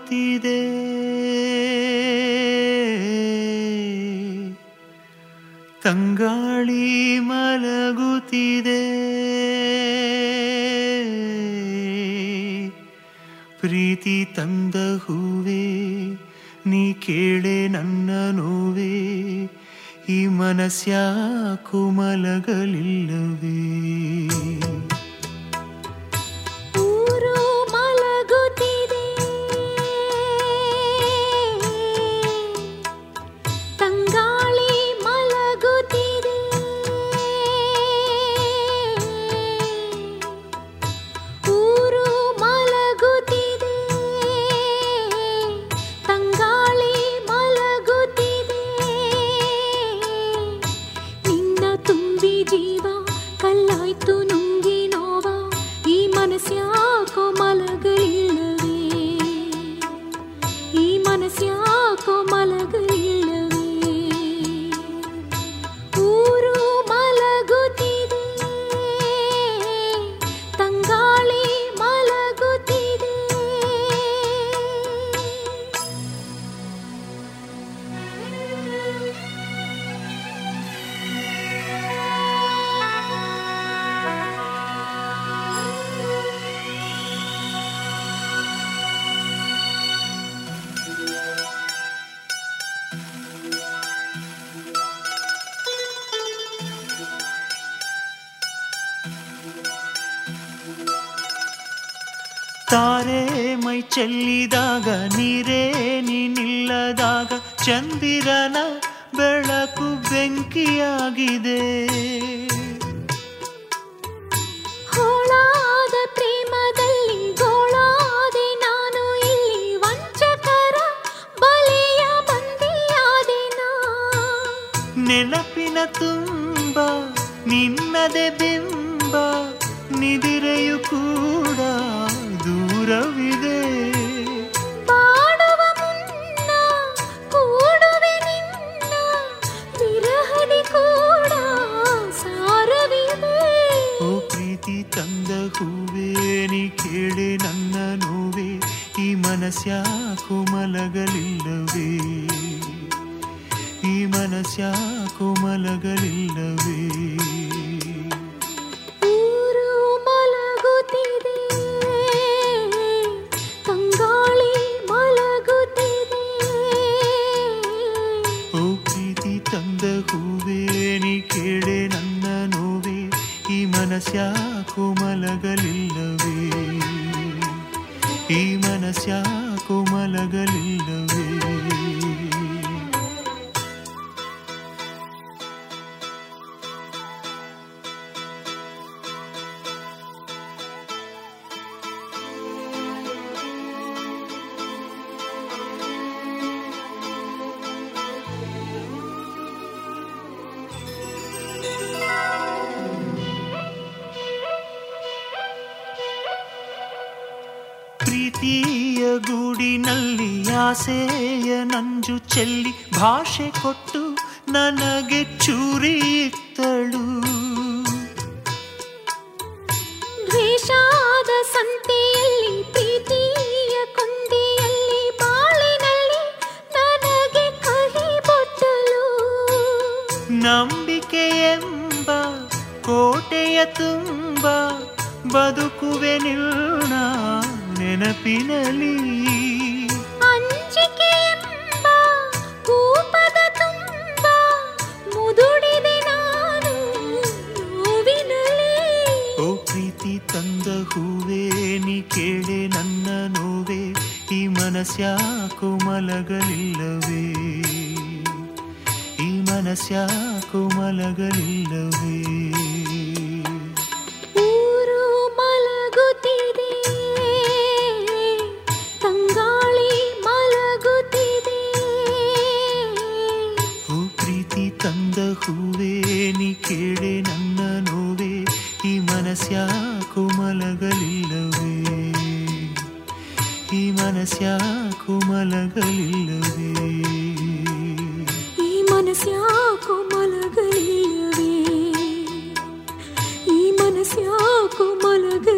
ಮಲಗುತ್ತಿದೆ ತಂಗಾಳಿ ಮಲಗುತ್ತಿದೆ ಪ್ರೀತಿ ತಂದ ಹೂವೇ ನೀ ಕೇಳೆ ನನ್ನ ನೋವೇ ಈ ಮನಸ್ಯಾಕು ಮಲಗಲಿಲ್ಲವೇ ತಾರೆ ಮೈ ಚೆಲ್ಲಿದಾಗ ನೀರೇ ನಿಲ್ಲದಾಗ ಚಂದಿರನ ಬೆಳಕು ಬೆಂಕಿಯಾಗಿದೆ ಹೋಳಾದ ಪ್ರೇಮದಲ್ಲಿ ಗೋಳಾದೆ ನಾನು ಇಲ್ಲಿ ವಂಚಕರ ಬಲೆಯ ಬಂದಿಯಾದೆನಾ ನೆನಪಿನ ತುಂಬ ನಿನ್ನದೆ ಬಿಂಬ ನಿದಿರೆಯು ಕೂಡ ದೂರವಿದೆ ಬಾಡುವ ಮುನ್ನ ಕೂಡುವೆ ನಿನ್ನ ವಿರಹದಿ ಕೂಡ ಸಾರವಿದೆ ಓ ಪ್ರೀತಿ ತಂದ ಹೂವೇ ನೀ ಕೇಳೆ ನನ್ನ ನೋವೇ ಈ ಮನಸ್ಯಾಕು ಮಲಗಲಿಲ್ಲವೇ ಈ ಮನಸ್ಯಾಕು ಮಲಗಲಿಲ್ಲವೇ ಕೇಳೆ ನನ್ನ ನೋವೇ ಈ ಮನಸ್ಯಾಕು ಮಲಗಲಿಲ್ಲವೇ ಈ ಮನಸ್ಯಾಕು ಮಲಗಲಿಲ್ಲವೇ ಪ್ರೀತಿಯ ಗೂಡಿನಲ್ಲಿ ಆಸೆಯ ನಂಜು ಚೆಲ್ಲಿ ಭಾಷೆ ಕೊಟ್ಟು ನನಗೆ ಚೂರಿತ್ತಳು ದ್ವೇಷಾದ ಸಂತೆಯಲ್ಲಿ ಪ್ರೀತಿಯ ಕೊಂಡಿಯಲ್ಲಿ ಬಾಳಿನಲ್ಲಿ ನನಗೆ ಕಹಿ ಬೊಟ್ಟಲು ನಂಬಿಕೆ ಎಂಬ ಕೋಟೆಯ ತುಂಬ ಬದುಕುವೆ ನಿನ್ನ ನೆನಪಿನಲ್ಲಿ ಅಂಜಿಕೆ ಎಂಬ ಕೂಪದ ತುಂಬ ಮುದುಡಿದೆ ನಾನು ನೋವಿನಲ್ಲಿ ಓ ಪ್ರೀತಿ ತಂದ ಹೂವೇ ನೀ ಕೇಳೆ ನನ್ನ ನೋವೇ ಈ ಮನಸ್ಯಾಕು ಮಲಗಲಿಲ್ಲವೇ ಈ ಮನಸ್ಯಾಕು ಮಲಗಲಿಲ್ಲವೇ ತಂದ ಹೂವೇ ನೀ ಕೇಳೆ ನನ್ನ ನೋವೇ ಈ ಮನಸ್ಯಾಕು ಮಲಗಲಿಲ್ಲವೇ ಈ ಮನಸ್ಯಾಕು ಮಲಗಲಿಲ್ಲವೇ ಈ ಮನಸ್ಯಾಕು ಮಲಗಲಿಲ್ಲವೇ ಈ ಮನಸ್ಯಾಕು ಮಲಗ